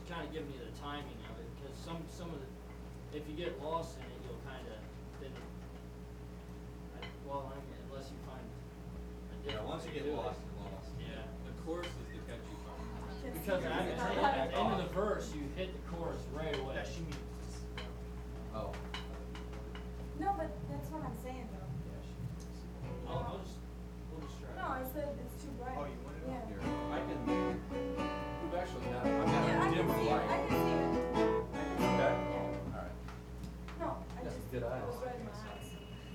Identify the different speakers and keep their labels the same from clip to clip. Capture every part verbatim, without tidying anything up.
Speaker 1: kind of giving you the timing of it, because some, some of the, if you get lost in it, you'll kind of, then, I, well, I mean, unless you find a
Speaker 2: Yeah,
Speaker 1: different
Speaker 2: once you
Speaker 1: way to
Speaker 2: get
Speaker 1: do
Speaker 2: lost,
Speaker 1: it.
Speaker 2: you're lost.
Speaker 1: Yeah.
Speaker 3: The chorus is the catchy part.
Speaker 1: Because at the, at the end of the verse, you hit the chorus right away.
Speaker 4: Yeah, she means.
Speaker 2: Oh.
Speaker 5: No, but that's what I'm saying though.
Speaker 1: I'll, I'll just, we'll just try.
Speaker 5: No, I said it's too bright.
Speaker 4: Oh, you want it
Speaker 5: Yeah.
Speaker 4: on
Speaker 2: Here.
Speaker 6: I can, we've actually got, I've got
Speaker 5: Yeah, I
Speaker 6: a
Speaker 5: can
Speaker 6: dimmer
Speaker 5: see it, I
Speaker 6: light.
Speaker 5: can see it. I can see
Speaker 6: Okay.
Speaker 5: it, yeah.
Speaker 6: All right.
Speaker 5: No, I
Speaker 6: Got
Speaker 5: just,
Speaker 6: good
Speaker 5: I
Speaker 6: eyes.
Speaker 5: was right in my eyes.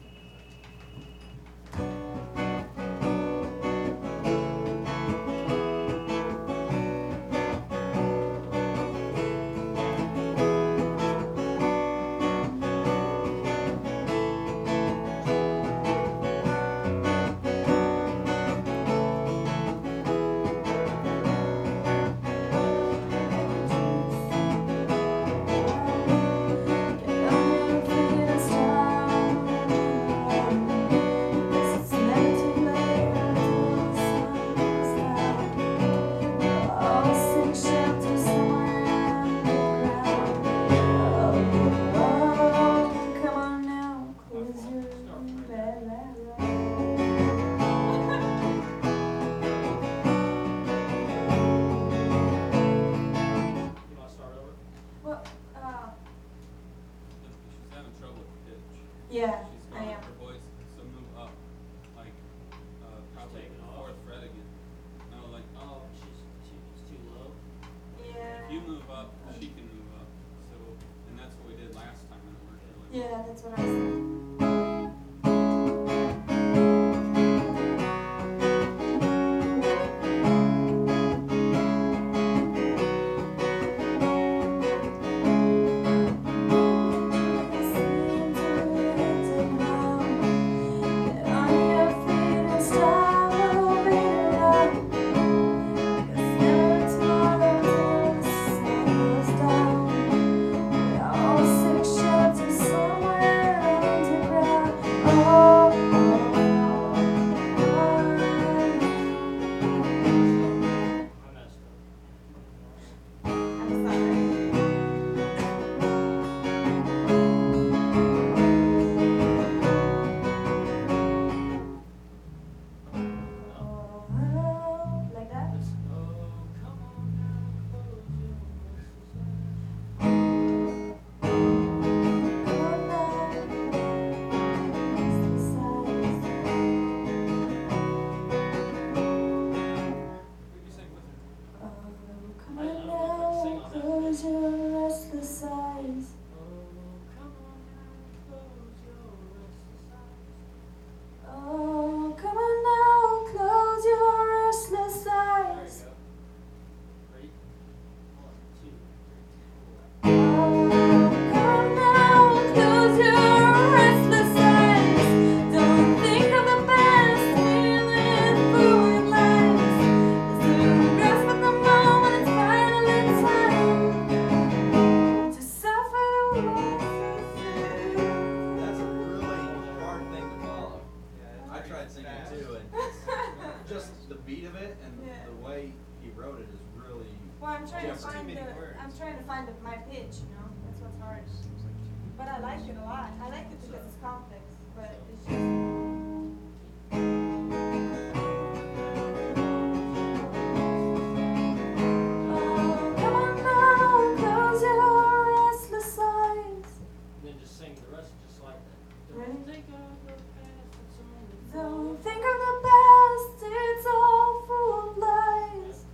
Speaker 1: You want to start over?
Speaker 5: Well, uh,
Speaker 3: She's having trouble with pitch.
Speaker 5: yeah,
Speaker 3: She's
Speaker 5: I
Speaker 3: going,
Speaker 5: am.
Speaker 3: her voice, so move up, like, uh, probably
Speaker 1: taking off.
Speaker 3: fourth fret again. No, like,
Speaker 1: Oh, she's, she's too low.
Speaker 5: Yeah.
Speaker 3: if you move up, she can move up, so, and that's what we did last time and it worked really well.
Speaker 5: Yeah, that's what I said.
Speaker 1: I messed up.
Speaker 5: I'm sorry. Oh, like that?
Speaker 1: It's, oh, come on now, close your
Speaker 3: What you sing with her?
Speaker 5: Come
Speaker 1: I- I
Speaker 5: on
Speaker 1: don't know if I can sing
Speaker 5: now,
Speaker 1: on that.
Speaker 5: close your restless eyes.
Speaker 1: Oh, come on now, close your restless eyes.
Speaker 5: Oh, come on now, close your restless
Speaker 1: There
Speaker 5: eyes.
Speaker 1: you go. Ready? One, two, three, four.
Speaker 5: Oh, come on now, close your restless eyes. Don't think of the past, feeling fluid lies. Just grasp at the moment, it's finally time to suffer the losses.
Speaker 2: That's a really hard thing to follow.
Speaker 4: Yeah,
Speaker 2: I
Speaker 4: it's
Speaker 2: tried
Speaker 4: pretty
Speaker 2: singing
Speaker 4: fast.
Speaker 2: too, and it's just the beat of it and
Speaker 5: Yeah.
Speaker 2: the way he wrote it is really.
Speaker 5: Well, I'm trying to
Speaker 2: Just too
Speaker 5: find
Speaker 4: many
Speaker 5: the,
Speaker 4: words.
Speaker 5: I'm trying to find the, my pitch, you know, that's what's hard. But I like it a lot, I like it because it's complex, but it's just. Oh, come on now, close your restless eyes.
Speaker 1: And then just sing the rest just like that.
Speaker 5: Ready?
Speaker 1: Don't think of the past, it's only
Speaker 5: Don't
Speaker 1: for-
Speaker 5: think of the past, it's all full of lies.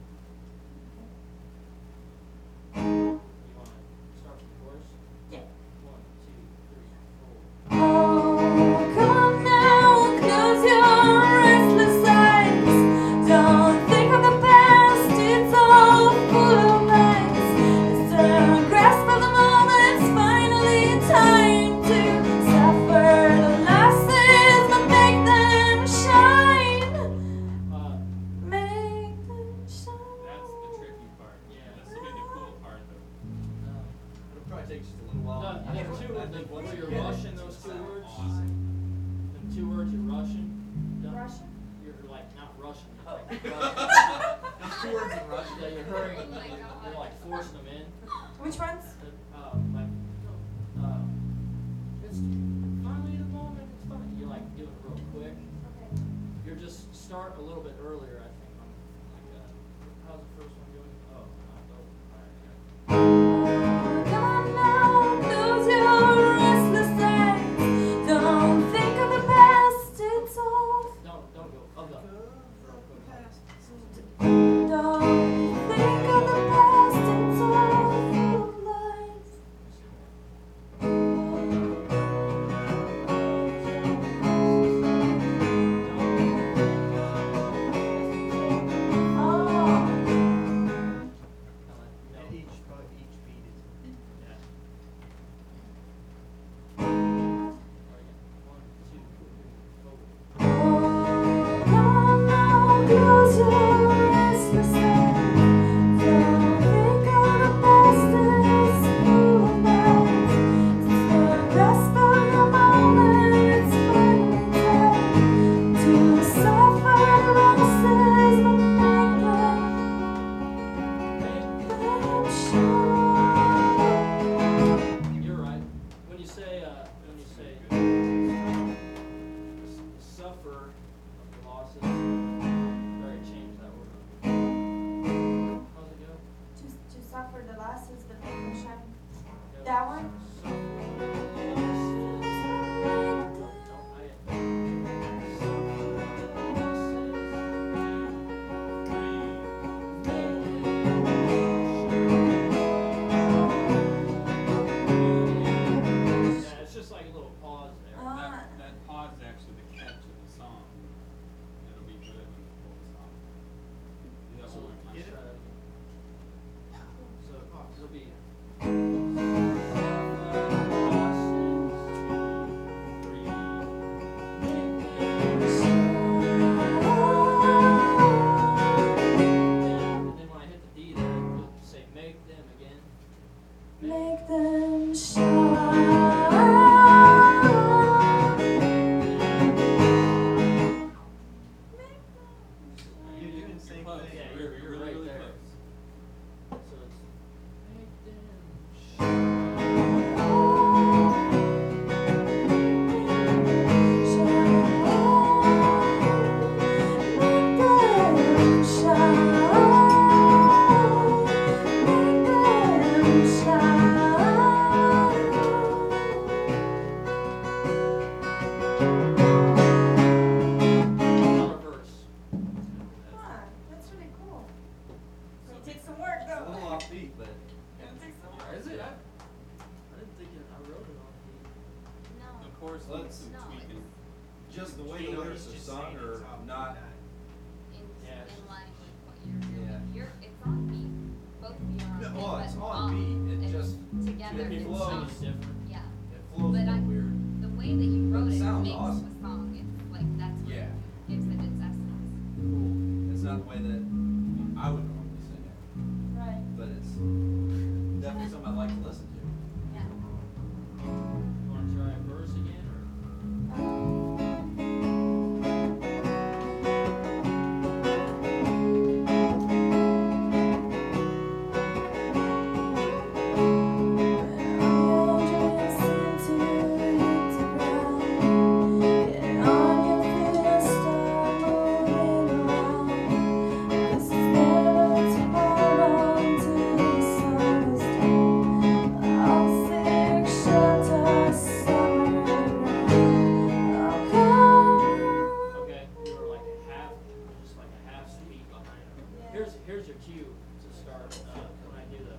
Speaker 1: You want to start the chorus?
Speaker 5: Yeah.
Speaker 1: One, two, three, four.
Speaker 5: Oh, come on now, close your restless eyes. Don't think of the past, it's all full of lies. It's the grasp of the moment, it's finally time to suffer the losses, but make them shine.
Speaker 1: Uh,
Speaker 5: Make them shine.
Speaker 3: That's the tricky part.
Speaker 1: Yeah.
Speaker 3: This will be the cool part though.
Speaker 1: uh,
Speaker 2: It'll probably take just a little while.
Speaker 1: No,
Speaker 2: I think,
Speaker 1: the two-
Speaker 2: I think
Speaker 1: the-
Speaker 2: once
Speaker 1: where
Speaker 2: you
Speaker 1: you're
Speaker 2: get it,
Speaker 1: rushing
Speaker 2: it's
Speaker 1: those two
Speaker 2: gonna sound
Speaker 1: words.
Speaker 2: awesome.
Speaker 1: the two words you're rushing. don't-
Speaker 5: Russian?
Speaker 1: You're like not rushing.
Speaker 5: Oh.
Speaker 1: Like rushing.
Speaker 2: two words in Russian.
Speaker 1: Yeah, you're hurrying, you're like forcing them in.
Speaker 5: Which ones?
Speaker 1: Uh, like, uh, it's finally the moment, it's fine. You're like doing it real quick.
Speaker 5: Okay.
Speaker 1: You're just start a little bit earlier, I think. On, like, uh, how's the first one going? Oh, not the, alright, yeah.
Speaker 5: Come on now, close your restless eyes. Don't think of the past, it's all.
Speaker 1: Don't, don't go, oh, no.
Speaker 5: Don't think of the past, it's all full of lies. Oh.
Speaker 2: And each, probably each beat is.
Speaker 1: Yeah. Alright, one, two, three, four.
Speaker 5: Oh, come on now, close your restless eyes. Don't think of the past, it's full of lies. Since the grasp of the moment, it's finally time to suffer the losses, but make them, them shine.
Speaker 1: You're right. When you say, uh, when you say s- suffer of the losses, very change that word. How's it go?
Speaker 5: To, to suffer the losses, but make them shine.
Speaker 1: Go.
Speaker 5: That one?
Speaker 1: Suffer the losses. No, I- Yeah, it's just like a little pause there.
Speaker 5: Ah.
Speaker 3: That, that pause is actually the catch of the song. It'll be good when you pull the song. Do that
Speaker 1: So,
Speaker 3: one more time.
Speaker 1: let's try that again. So, it'll be. And then when I hit the D there, you'll say make them again.
Speaker 5: Make them shine.
Speaker 2: You do the same
Speaker 3: Close.
Speaker 2: thing.
Speaker 1: Yeah,
Speaker 3: You're,
Speaker 1: you're-
Speaker 3: you're
Speaker 1: you're
Speaker 3: really,
Speaker 1: right
Speaker 3: really
Speaker 1: there.
Speaker 3: close.
Speaker 1: So it's make them Another verse.
Speaker 5: That's really cool. So you take some work
Speaker 2: It's a
Speaker 5: though.
Speaker 2: little offbeat, but.
Speaker 5: Take some work.
Speaker 1: Is it? I, I didn't think it, I wrote it on the.
Speaker 4: No.
Speaker 3: Of course,
Speaker 2: Let's-
Speaker 3: needs some
Speaker 4: No,
Speaker 3: tweaking.
Speaker 2: Just the way the lyrics are sung or not.
Speaker 4: In,
Speaker 1: Yeah.
Speaker 4: in line with what you're doing.
Speaker 2: Yeah.
Speaker 4: You're, it's on beat. Both of you are on
Speaker 2: No,
Speaker 4: beat.
Speaker 2: well,
Speaker 4: but
Speaker 2: it's on
Speaker 4: all-
Speaker 2: beat, it
Speaker 4: it's
Speaker 2: just-
Speaker 4: together.
Speaker 2: it
Speaker 4: it's
Speaker 2: flows.
Speaker 4: sung.
Speaker 1: It's different.
Speaker 4: Yeah.
Speaker 2: It flows a
Speaker 4: But I,
Speaker 2: little weird.
Speaker 4: the way that you
Speaker 2: But
Speaker 4: wrote
Speaker 2: it
Speaker 4: it
Speaker 2: sounds
Speaker 4: makes
Speaker 2: awesome.
Speaker 4: the song. It's like that's what
Speaker 2: Yeah.
Speaker 4: gives it its essence.
Speaker 2: Cool. It's not the way that I would normally sing it,
Speaker 5: Right.
Speaker 2: but it's definitely something I like to listen to.
Speaker 4: Yeah.
Speaker 1: You wanna try a verse again or? Okay, you were like a half, just like a half speed behind it.
Speaker 5: Yeah.
Speaker 1: Here's, here's your cue to start, uh, when I do the.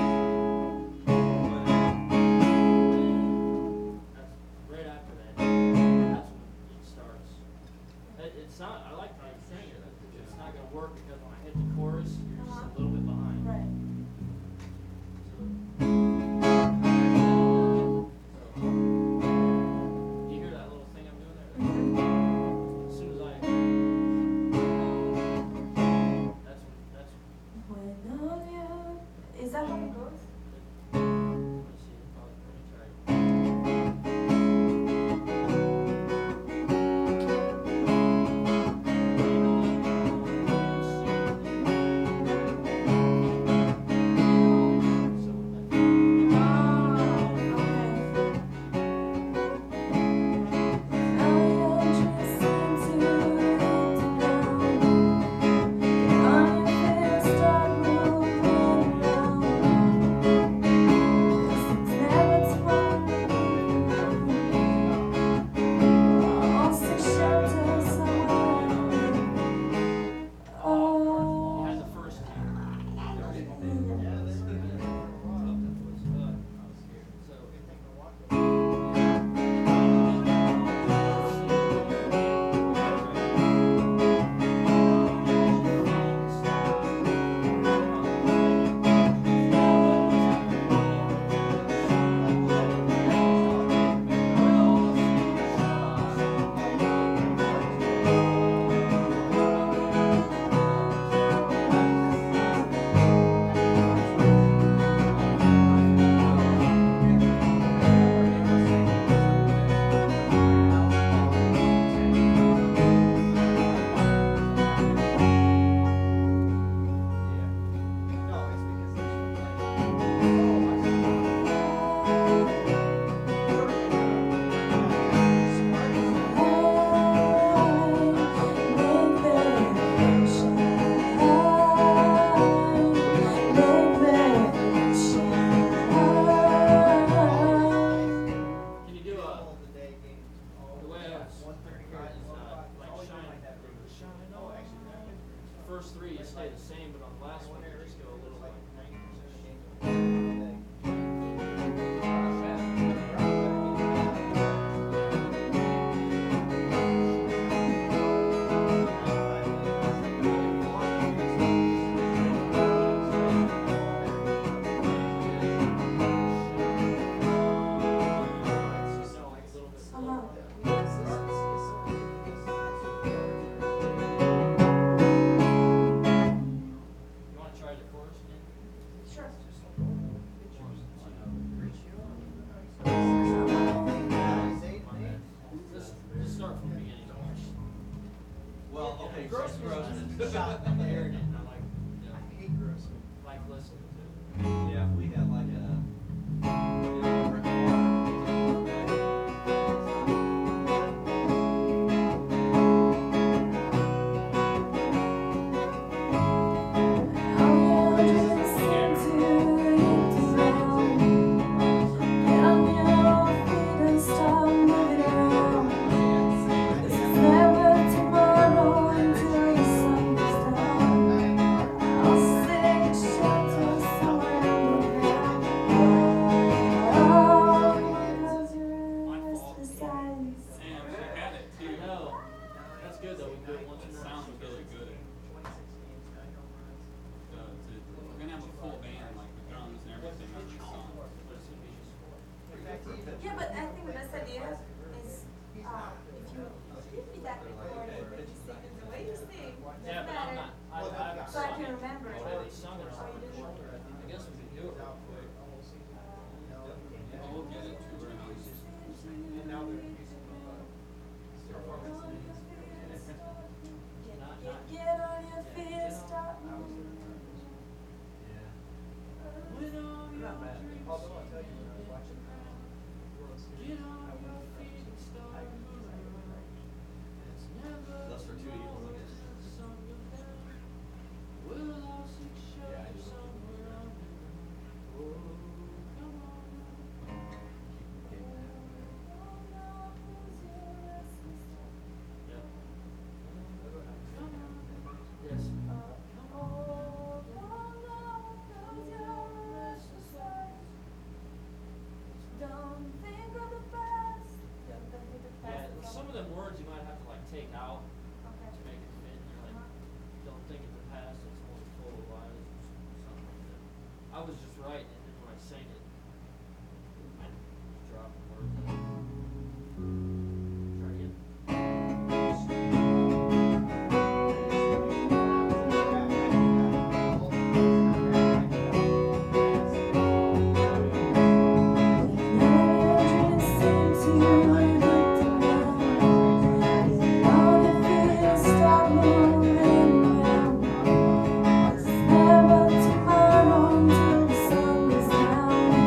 Speaker 1: That's right after that. That's when it starts. It, it's not, I like how you sang it, it's not gonna work because when I hit the chorus, you're just a little bit behind.
Speaker 5: Right.
Speaker 1: So- You hear that little thing I'm doing there? As soon as I. That's when, that's.
Speaker 5: When all you, is that how it goes?
Speaker 1: Let me see, I'll- let me try it. Yeah, this could be a while. Uh, so,
Speaker 2: No, it's because there's no
Speaker 1: can you do a,
Speaker 2: the day game.
Speaker 1: the way I was,
Speaker 2: One thirty
Speaker 1: is,
Speaker 2: guys.
Speaker 1: uh, like shine, shine, no, actually, first three you stay the same, but on the last one you just go a little like ninety percent. So like a little bit slower. You wanna try the chorus again?
Speaker 5: Sure.
Speaker 1: Just, just start from the beginning.
Speaker 2: Well, okay,
Speaker 1: Gross
Speaker 2: so gross
Speaker 1: was-
Speaker 2: shot in the air.
Speaker 1: I'm like, you
Speaker 2: I
Speaker 1: know,
Speaker 2: hate gross.
Speaker 1: like listening to it.
Speaker 2: Yeah, if we had like a.
Speaker 3: And we had it too.
Speaker 1: No, that's good though, we do it once
Speaker 3: It
Speaker 1: in a
Speaker 3: sounds really good. It does. It, we're gonna have a full band, like the drums and everything on the song.
Speaker 5: Yeah, but I think the best idea is uh, if you give me that recording that you sing it the way you sing,
Speaker 1: Yeah,
Speaker 5: doesn't
Speaker 1: but I'm
Speaker 5: matter.
Speaker 1: not, I, I haven't
Speaker 5: So I
Speaker 1: sung
Speaker 5: can
Speaker 1: it.
Speaker 5: remember it.
Speaker 1: I haven't sung it or
Speaker 5: Oh, you
Speaker 1: something.
Speaker 5: didn't?
Speaker 1: I guess we could do it real quick.
Speaker 3: Oh, we'll get it to her. and I'll just-
Speaker 1: Not,
Speaker 5: Get,
Speaker 1: not.
Speaker 5: get on your feet and start moving.
Speaker 1: When all your
Speaker 2: Not bad.
Speaker 1: dreams
Speaker 2: Although I'll tell you, when I was watching World Series,
Speaker 1: get on
Speaker 2: I
Speaker 1: your
Speaker 2: went to
Speaker 1: feet and start moving. It's never
Speaker 2: That's for two evil
Speaker 1: tomorrow
Speaker 2: niggas.
Speaker 1: till the sun goes down. We'll all seek
Speaker 2: Yeah, I
Speaker 1: shelter
Speaker 2: do.
Speaker 1: somewhere out there. Oh, come on. Yep. Come on. Yes.
Speaker 5: Don't think of the past. Don't think of the
Speaker 1: Yeah,
Speaker 5: past.
Speaker 1: some of them words you might have to like take out
Speaker 5: Okay.
Speaker 1: to make it fit. You're like, don't think of the past, it's only full of lies or something like that. I was just writing it, and when I sang it, I just dropped words. Try again.
Speaker 5: Never tomorrow until the sun goes down.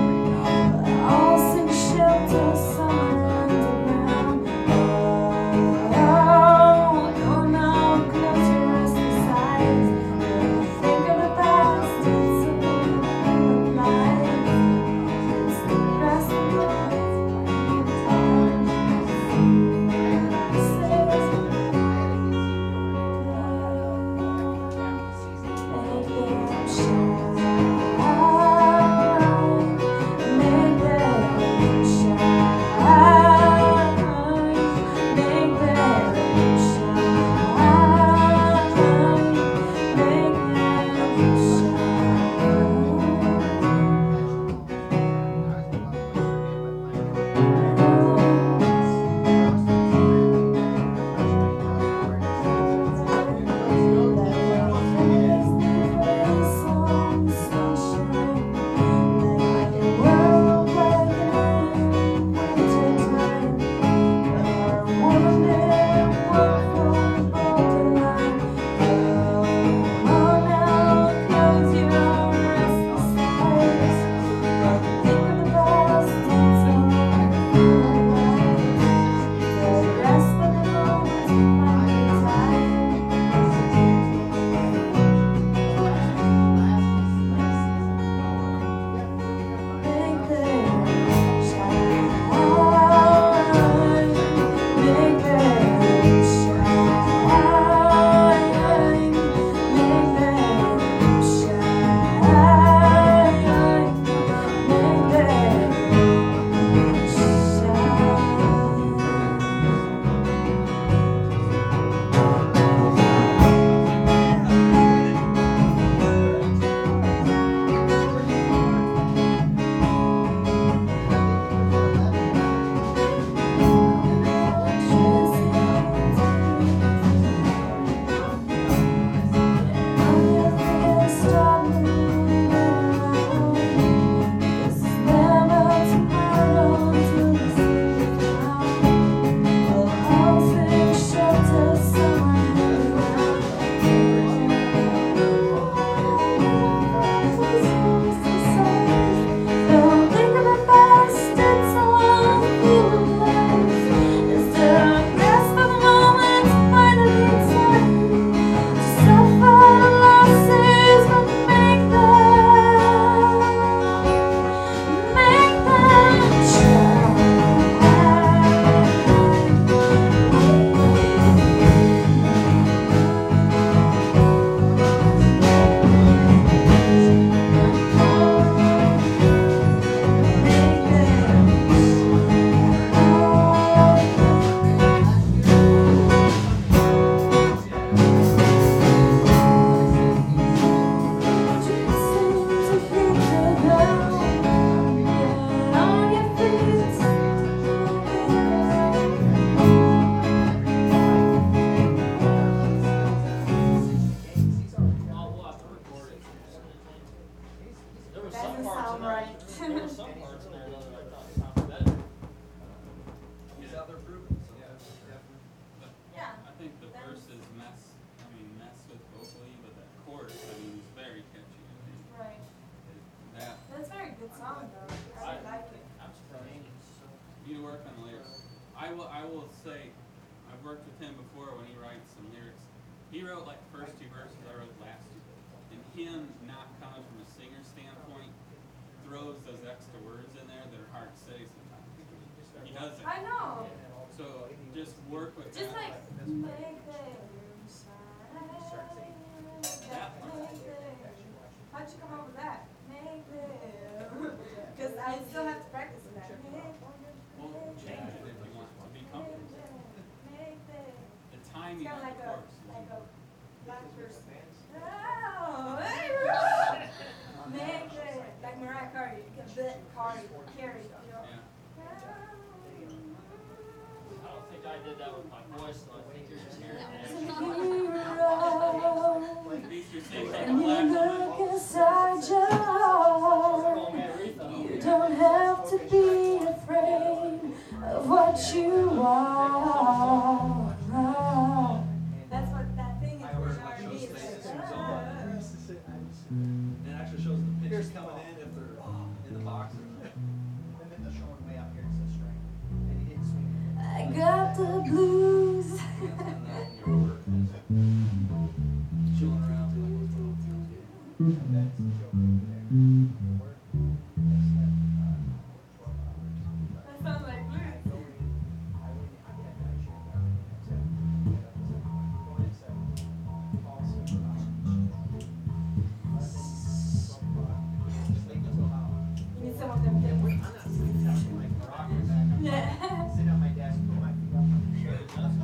Speaker 1: was some
Speaker 5: Doesn't
Speaker 1: parts in
Speaker 5: sound
Speaker 1: there,
Speaker 5: right.
Speaker 1: there were some parts in there though that I thought sounded better.
Speaker 2: He's out there proving, so.
Speaker 6: Yeah, definitely.
Speaker 3: But
Speaker 5: Yeah,
Speaker 3: I think the
Speaker 5: that
Speaker 3: verse
Speaker 5: was-
Speaker 3: is mess, I mean, mess with vocally, but that chorus, I mean, is very catchy, I think.
Speaker 5: right.
Speaker 3: That,
Speaker 5: That's a very good song though. I really like it.
Speaker 1: I'm surprised.
Speaker 3: you need to work on the lyrics. I will, I will say, I've worked with him before when he writes some lyrics. He wrote like the first two verses, I wrote the last two. And him not coming from a singer standpoint throws those extra words in there that are hard to say sometimes. He does it.
Speaker 5: I know.
Speaker 3: So just work with
Speaker 5: Just
Speaker 3: that.
Speaker 5: like make them shine.
Speaker 3: That part.
Speaker 5: Make them. How'd you come up with that? Make them. Because I still have to practice with that. Make them.
Speaker 3: Well, change it if you want to be comfortable.
Speaker 5: Make them.
Speaker 3: The
Speaker 5: It's
Speaker 3: timing
Speaker 5: kind
Speaker 3: of
Speaker 5: of
Speaker 3: the
Speaker 5: like a
Speaker 3: chorus is
Speaker 5: like a
Speaker 3: important.
Speaker 5: black person. Oh, hey, Ron. Make them like Mariah Carey. Carey, Carey, you know.
Speaker 3: Yeah.
Speaker 1: I don't think I did that with my voice though, I think you're just hearing it.
Speaker 3: At least you're saying
Speaker 5: When
Speaker 3: something
Speaker 5: you
Speaker 3: black.
Speaker 5: look inside your heart, you don't have to be afraid of what you are. That's what that thing is
Speaker 2: I
Speaker 5: for
Speaker 2: always
Speaker 5: R
Speaker 2: like
Speaker 5: and B.
Speaker 2: shows
Speaker 5: It's
Speaker 2: faces
Speaker 5: like,
Speaker 2: who's on.
Speaker 5: ah.
Speaker 2: It actually shows the pitches coming in if they're in the box.
Speaker 7: And then the showing way out here, it says string. And he hits me.
Speaker 5: I got the blues.
Speaker 2: Chilling around.
Speaker 7: And that's the joke over there. Work. That's that, uh, twelve hours.
Speaker 5: That sounds like blues.
Speaker 7: I go in, I went, I had night shift, I went in at seven, get up at seven, go in at seven, fall asleep about eleven, twelve o'clock, sleep until about.
Speaker 5: You need some of them
Speaker 7: Yeah,
Speaker 5: things.
Speaker 7: I'm not sleeping, I'm like rocking back. I'm
Speaker 5: Yeah.
Speaker 7: Sit on my desk, put my feet up on the chair.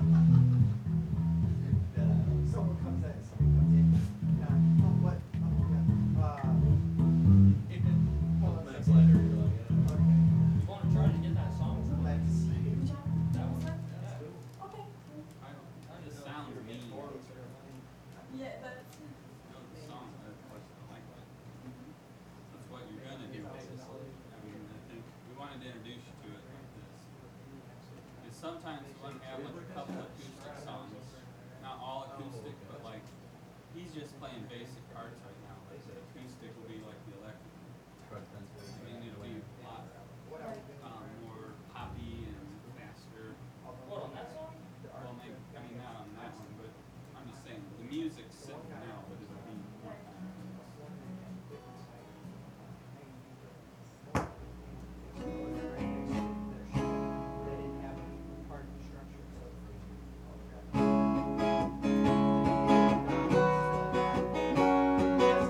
Speaker 7: Someone comes in, somebody comes in, yeah, oh, what, oh, yeah, uh. it did- hold on a
Speaker 2: Minutes
Speaker 7: second.
Speaker 2: later, you're like, yeah.
Speaker 7: Okay,
Speaker 1: You wanna try to get that song?
Speaker 7: let's see.
Speaker 1: That one?
Speaker 5: Okay.
Speaker 1: Yeah.
Speaker 3: I don't, it sounds mean. You know,
Speaker 5: Yeah, but
Speaker 3: the song, I I like that. That's what you're gonna do. I mean, I think we wanted to introduce you to it like this. Because sometimes you want to have like a couple acoustic songs, not all acoustic, but like, he's just playing basic parts right now. Like the acoustic will be like the electric. I mean, it'll be a lot, um, more poppy and faster.
Speaker 1: What, on that song?
Speaker 3: Well, maybe, I mean, not on that one, but I'm just saying, the music's sitting now, but it'll be more kind of.
Speaker 7: They didn't have any part structure, so.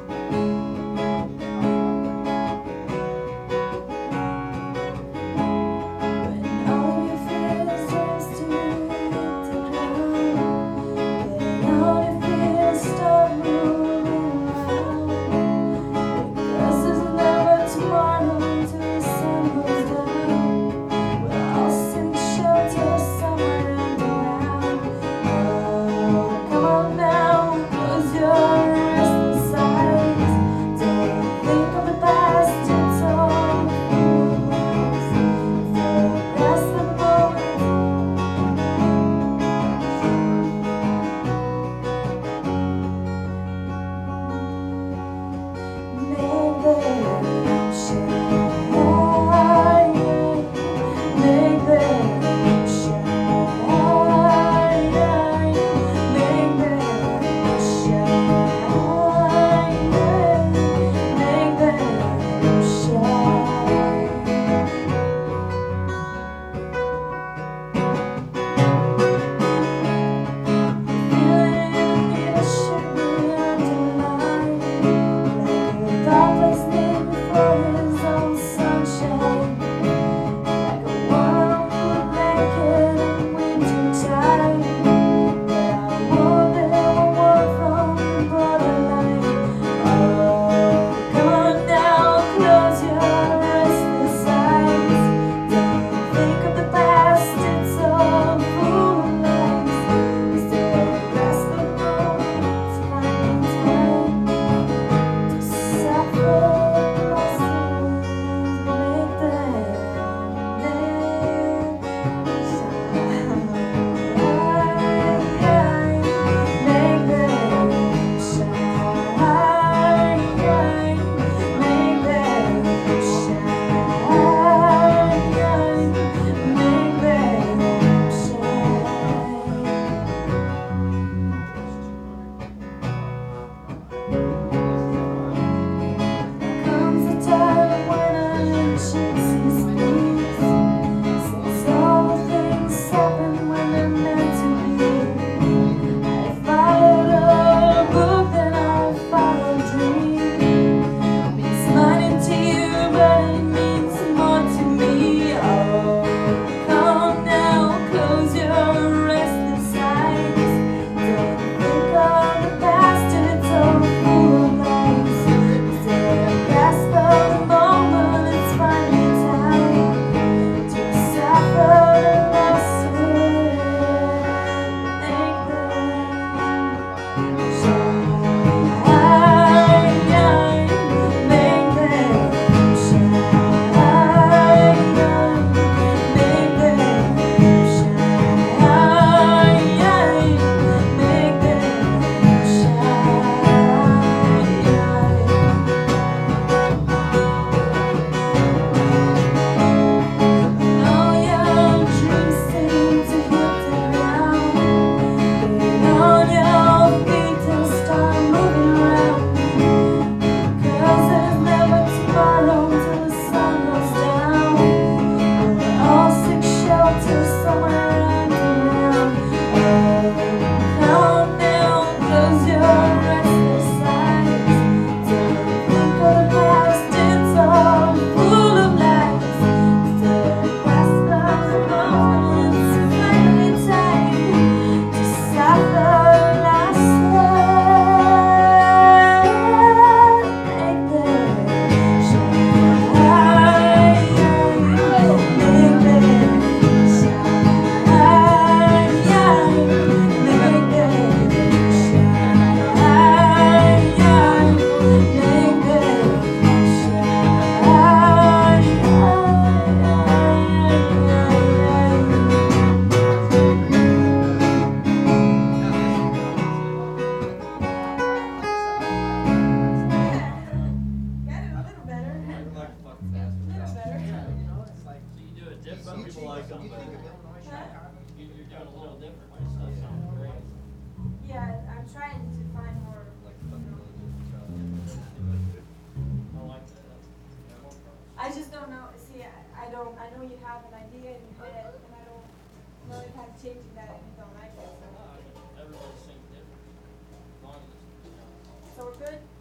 Speaker 5: you have an idea in your head, and I don't know if I'm changing that and you don't like it,
Speaker 1: No,
Speaker 5: so.
Speaker 1: I mean, everybody sings different. As long as it's, you know,
Speaker 5: So we're good?